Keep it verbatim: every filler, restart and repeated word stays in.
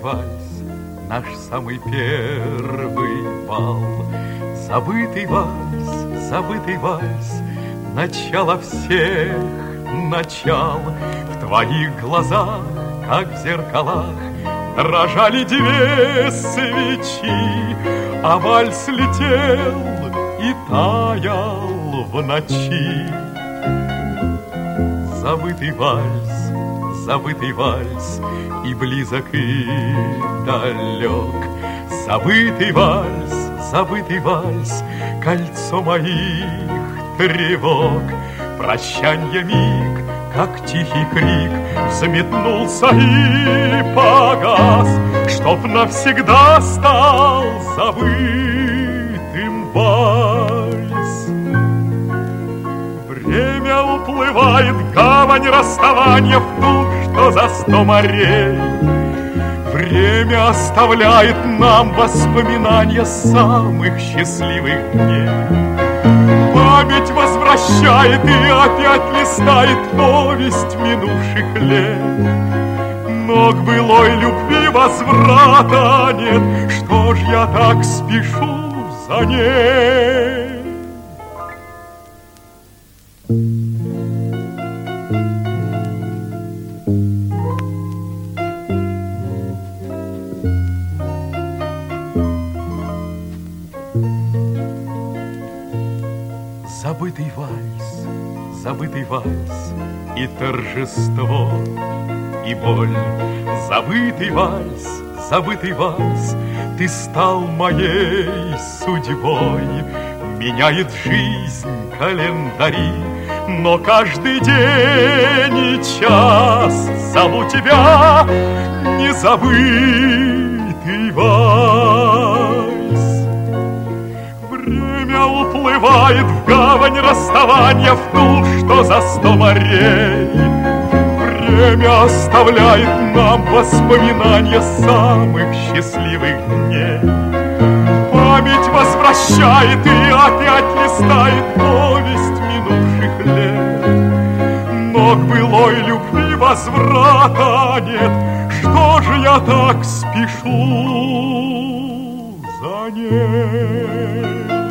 вальс, наш самый первый бал. Забытый вальс, забытый вальс, начало всех начал. В твоих глазах, как в зеркалах, дрожали две свечи, а вальс летел и таял в ночи. Забытый вальс, забытый вальс, и близок, и далек. Забытый вальс, забытый вальс, кольцо моих тревог. Прощанье миг, как тихий крик, взметнулся и погас, чтоб навсегда стал забытым вальс. Время уплывает, гавань расставания в ту, что за сто морей. Время оставляет нам воспоминания самых счастливых дней. Память возвращает и опять листает повесть минувших лет. Но к былой любви возврата нет. Что ж я так спешу за ней? Забытый вальс, забытый вальс, и торжество, и боль. Забытый вальс, забытый вальс, ты стал моей судьбой. Меняет жизнь календари, но каждый день и час зову тебя незабытый вальс. Время уплывает в гавань расставания, в ту, что за сто морей. Время оставляет нам воспоминания самых счастливых дней. Память возвращает и опять листает повесть минувших лет. Но к былой любви возврата нет. Что же я так спешу за ней?